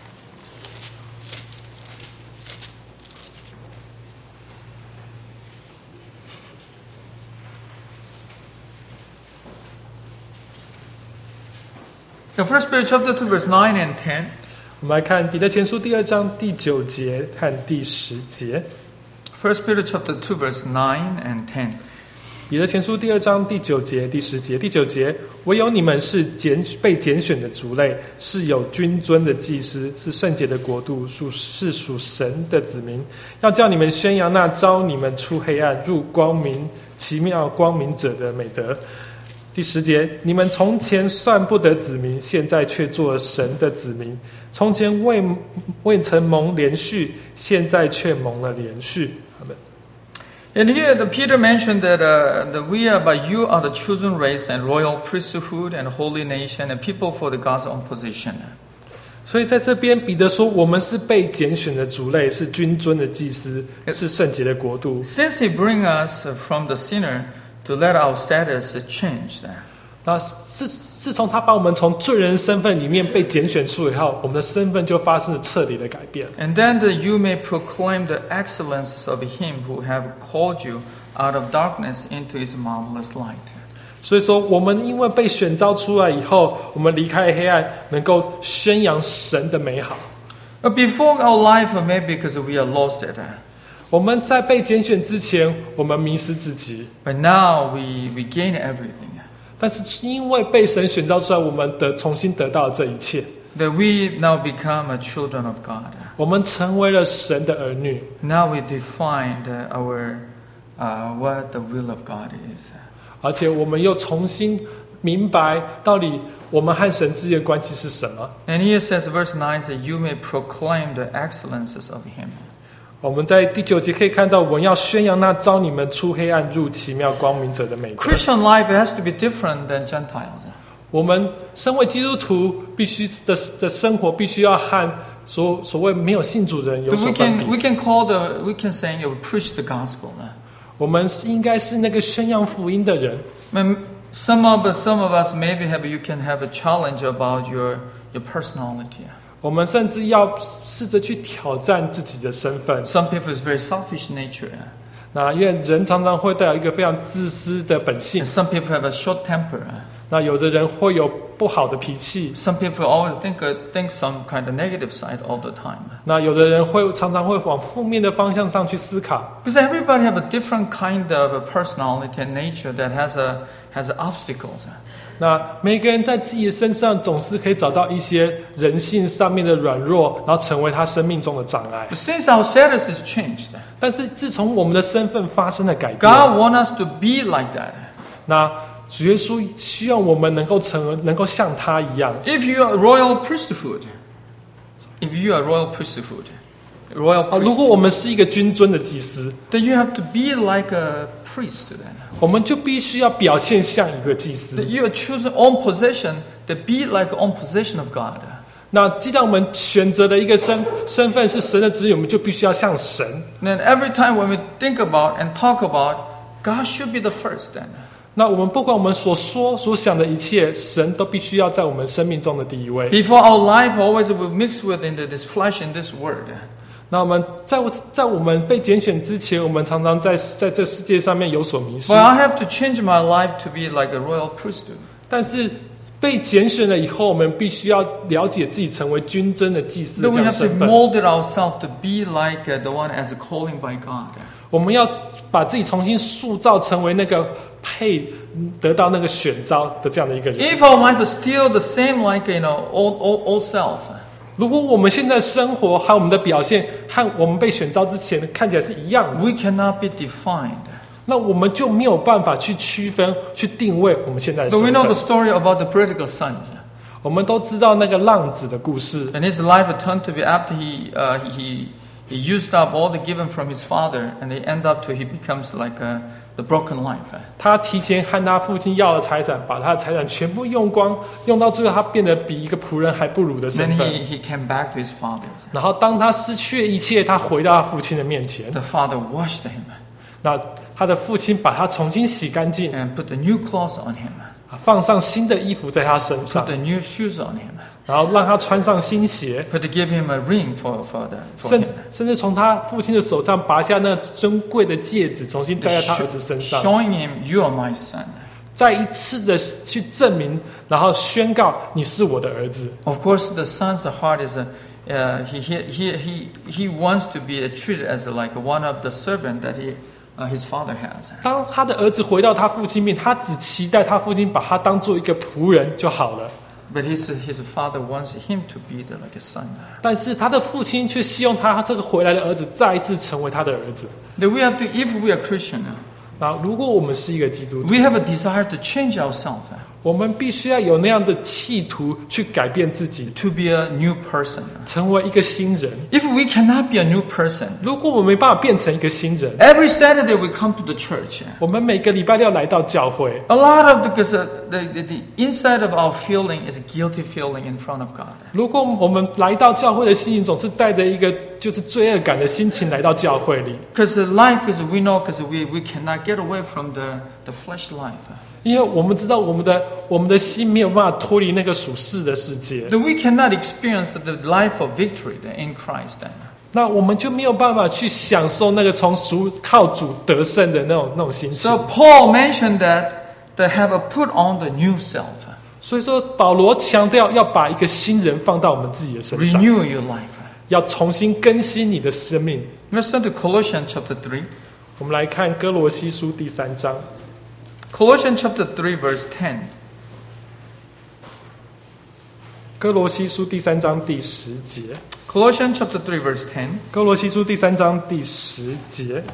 The First Peter chapter two, verse nine and ten. 我们来看彼得前书第二章第九节和第十节。 First Peter chapter two, verse nine and ten. 彼得前书第二章第九节、第十节。第九节，唯有你们是拣被拣选的族类，是有君尊的祭司，是圣洁的国度，属是属神的子民，要叫你们宣扬那召你们出黑暗入光明奇妙光明者的美德。第十节，你们从前算不得子民，现在却做了神的子民；从前未未曾蒙连续，现在却蒙了连续。阿们。 And here, the Peter mentioned that, uh, that we are, but you are the chosen race and royal priesthood and holy nation and people for the God's own possession. 所以在这边，彼得说，我们是被拣选的族类，是君尊的祭司，是圣洁的国度。 Since He brings us from the sinner to let our status change. 那自自从他把我们从罪人身份里面被拣选出以后，我们的身份就发生了彻底的改变。 And then that you may proclaim the excellences of Him who have called you out of darkness into His marvelous light. 所以说，我们因为被选召出来以后，我们离开黑暗，能够宣扬神的美好。 But before our life, maybe because we are lost it. 我们在被拣选之前，我们迷失自己。 But now we, we gain everything. 但是因为被神选召出来，我们得重新得到了这一切。 That we now become a children of God. 我们成为了神的儿女。 Now we define our uh, what the will of God is. 而且我们又重新明白到底我们和神之间的关系是什么。 And here says, verse nine says, "You may proclaim the excellences of Him." 我们在第九节可以看到，我们要宣扬那召你们出黑暗入奇妙光明者的美德。 Christian life has to be different than Gentiles. 我们身为基督徒，必须的的生活必须要和所所谓没有信主的人有所 We 分 can 别。 we can call the we can say you preach the gospel. 我们是应该是那个宣扬福音的人。 Some of us, some of us maybe have you can have a challenge about your your personality. 我们甚至要试着去挑战自己的身份。 Some people is very selfish nature. 那因为人常常会带有一个非常自私的本性 And。some people have a short temper. 那有的人会有不好的脾气。 Some people always think uh, think some kind of negative side all the time. 那有的人会常常会往负面的方向上去思考。 Because everybody have a different kind of a personality and nature that has a has obstacles. 那每个人在自己的身上总是可以找到一些人性上面的软弱，然后成为他生命中的障碍。 But since our status is changed, 但是自从我们的身份发生了改变， God wants us to be like that. 那主耶稣希望我们能够成为，能够像他一样。 If you are royal priesthood, if you are royal priesthood, royal 啊，如果 priest, 我们是一个君尊的祭司， then you have to be like a priest. Then 我们就必须要表现像一个祭司 that。you are choosing own possession, to be like own possession of God. 那既然我们选择的一个身身份是神的子女，我们就必须要像神。 Then every time when we think about and talk about, God should be the first. Then 那我们不管我们所说所想的一切，神都必须要在我们生命中的第一位。 before our life always will mix with into this flesh and this word. 那我们在在我们被拣选之前，我们常常在在这世界上面有所迷失。 But I have to change my life to be like a royal priesthood. 但是被拣选了以后，我们必须要了解自己成为君尊的祭司的 Then 这 we 样的 have to 身份。 mold it ourselves to be like uh, the one as a calling by God. 我们要把自己重新塑造成为那个配得到那个选召的这样的一个人。 If our life is still the same like you know old old, old self, 如果我们现在生活和我们的表现和我们被选召之前看起来是一样的， we cannot be defined. 那我们就没有办法去区分、去定位我们现在的 But 身 we know the 份。 story about the prodigal son. 我们都知道那个浪子的故事。 And his life turned to be after he uh, he he used up all the given from his father, and they end up to he becomes like a the broken life. 他提前和他父亲要了财产，把他的财产全部用光，用到最后他变得比一个仆人还不如的身 Then 份。 he, he came back to his father. 然后当他失去了一切，他回到他父亲的面前， The father washed him 那他的父亲把他重新洗干净， and put the new clothes on him, 放上新的衣服在他身 put 上， the new shoes on him, 然后让他穿上新鞋， put give him a ring for, for, the, for 甚 him. 甚至从他父亲的手上拔下那尊贵的戒指，重新戴在他儿子身上， Showing him, you are my son. 再一次的去证明，然后宣告你是我的儿子。 Of course, the son's heart is a, uh, he, he, he, he, he wants to be treated as like one of the servant that he, uh, his father has. 当他的儿子回到他父亲面，他只期待他父亲把他当做一个仆人就好了。 But his, his father wants him to be the, like a son. 但是他的父亲却希望他这个回来的儿子再一次成为他的儿子。 That we have to, if we are Christian, 那如果我们是一个基督徒， we have a desire to change ourselves, 我们必须要有那样的企图去改变自己， to be a new person. 成为一个新人。 If we cannot be a new person, 如果我们没办法变成一个新人， every Saturday we come to the church. 我们每个礼拜六来到教会， A lot of because uh, the, the, the inside of our feeling is a guilty feeling in front of God. 如果我们来到教会的心情总是带着一个就是罪恶感的心情来到教会里， Because life is, we know, because we, we cannot get away from the, the flesh life. 因为我们知道我们的我们的心没有办法脱离那个属世的世界， That we cannot experience the life of victory in Christ. 那我们就没有办法去享受那个从主靠主得胜的那种那种心情。 So Paul mentioned that they have a put on the new self. 所以说，保罗强调要把一个新人放到我们自己的身上， Renew your life. 要重新更新你的生命。 Let's turn to Colossians chapter three. 我们来看哥罗西书第三章， Colossians chapter three verse ten. 哥罗西书第三章第十节， Colossians chapter three verse ten. 哥罗西书第三章第十节。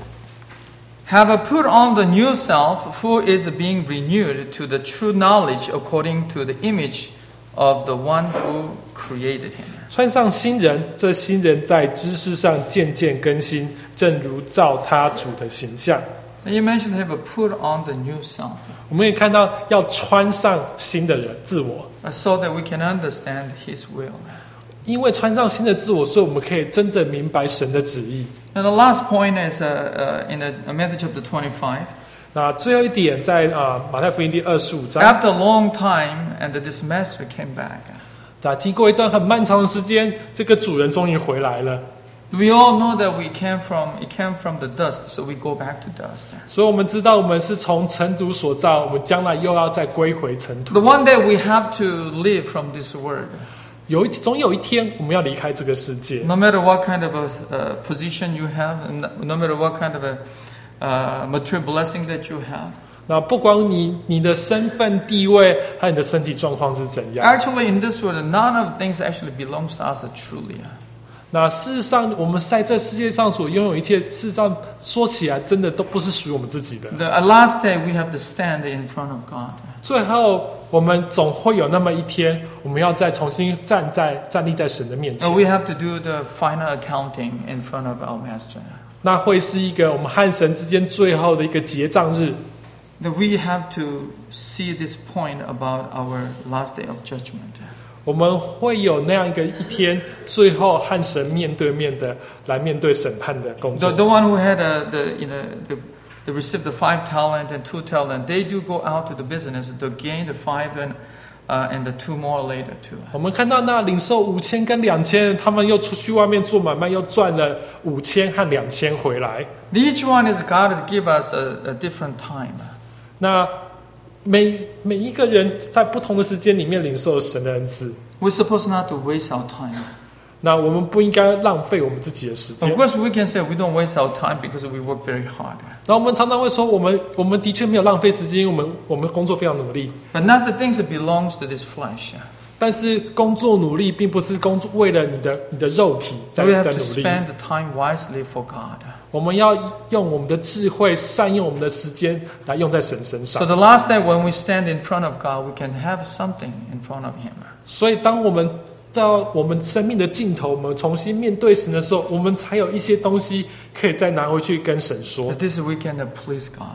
Have a put on the new self, who is being renewed to the true knowledge according to the image of the one who created him. 穿上新人，这新人在知识上渐渐更新，正如照他主的形象。 And you mentioned have a put on the new self, 我们也看到要穿上新的人自我， so that we can understand His will. 因为穿上新的自我，所以我们可以真正明白神的旨意。 And the last point is uh, uh, in uh, Matthew chapter twenty-five. 那最后一点在啊、呃、马太福音第二十五章， After a long time, and this master came back. 那经过一段很漫长的时间，这个主人终于回来了。 We all know that we came from it came from the dust, so we go back to dust. 所以我们知道我们是从尘土所造，我们将来又要再归回尘土。 The one day we have to live from this world. 有一总有一天我们要离开这个世界， No matter what kind of a uh, position you have, no, no matter what kind of a uh, material blessing that you have. 那不管你你的身份地位和你的身体状况是怎样， Actually, in this world, none of the things actually belongs to us truly. 那事实上我们在这世界上所拥有一切，事实上说起来真的都不是属于我们自己的。 The uh, last day we have to stand in front of God. 最后我们总会有那么一天，我们要再重新站在站立在神的面 Uh, 前。 we have to do the final accounting in front of our Master. 那会是一个我们和神之间最后的一个结账日。 That we have to see this point about our last day of judgment. 我们会有那样一个一天，最后和神面对面的来面对审判的工 The, 作。 the one who had uh, the you know the, they received the five talent and two talent, they do go out to the business to gain the five and uh, and the two more later too. 我们看到那领受五千跟两千，他们又出去外面做买卖，又赚了五千和两千回来。 Each one is God has give us a, a different time. 那每每一个人在不同的时间里面领受神的恩赐。 We're supposed not to waste our time. 那我们不应该浪费我们自己的时 Of 间。 course, we can say we don't waste our time because we work very hard. 然后我们常常会说，我们我们的确没有浪费时间，我们我们工作非常努力。 But not the things that belongs to this flesh. 但是工作努力并不是工作为了你的你的肉体在 We have 在 to 努力。 spend the time wisely for God. 我们要用我们的智慧，善用我们的时间来用在神身 So 上。 the last day when we stand in front of God, we can have something in front of Him. 所以，当我们到我们生命的尽头，我们重新面对神的时候，我们才有一些东西可以再拿回去跟神说 That。this we can please God.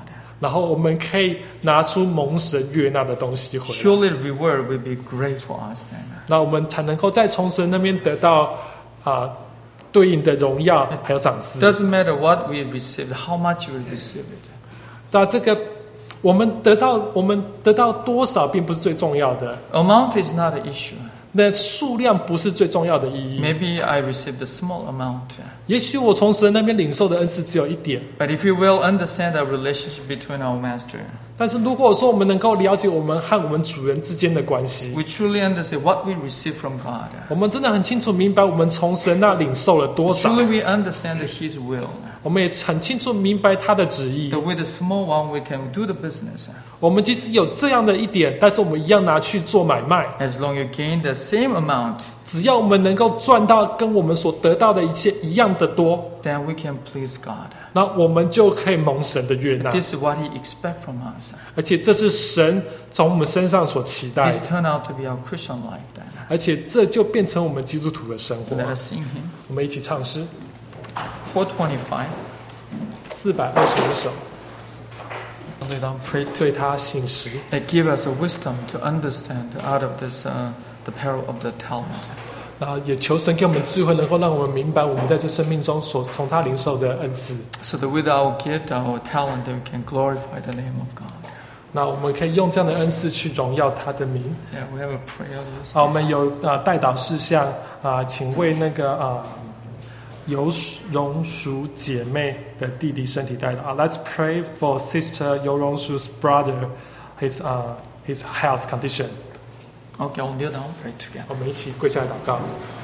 然后我们可以拿出蒙神悦纳的东西回来， surely the reward will be great for us then. 那我们才能够在从神那边得到啊、对应的荣耀还有赏赐。 Doesn't matter what we receive, how much we receive it. 那这个我们得到我们得到多少并不是最重要的， Amount is not an issue. 那数量不是最重要的意义。 Maybe I received a small amount. 也许我从神那边领受的恩赐只有一点， But if you will understand the relationship between our master, 但是如果说我们能够了解我们和我们主人之间的关系， we truly understand what we receive from God. 我们真的很清楚明白我们从神那领受了多少， Truly we understand His will. 我们也很清楚明白他的旨意。 That with the small one we can do the business. 我们即使有这样的一点，但是我们一样拿去做买卖。 As long you gain the same amount, 只要我们能够赚到跟我们所得到的一切一样的多， then we can please God. 那我们就可以蒙神的悦纳。 This is what He expects from us. 而且这是神从我们身上所期待 This 的， turned out to be our Christian life then. 而且这就变成我们基督徒的生活。 Let us sing Him. 我们一起唱诗 four twenty-five. 四百二十五首， Lay down, pray to 对他信实。 that give us a wisdom to understand out of this uh, the peril of the talent. 然后也求神给我们智慧，能够让我们明白我们在这生命中所从他领受的恩赐。 So that with our gift, our talent, that we can glorify the name of God. 那我们可以用这样的恩赐去荣耀他的名。 Yeah, we have a prayer list. 好，我们有啊代祷事项啊，请为那个啊有荣淑姐妹的弟弟身体代祷啊。Let's pray for Sister 尤荣淑's brother, his 啊、uh, his health condition. Okay, I'll kneel down, pray together. 我们一起跪下来祷告。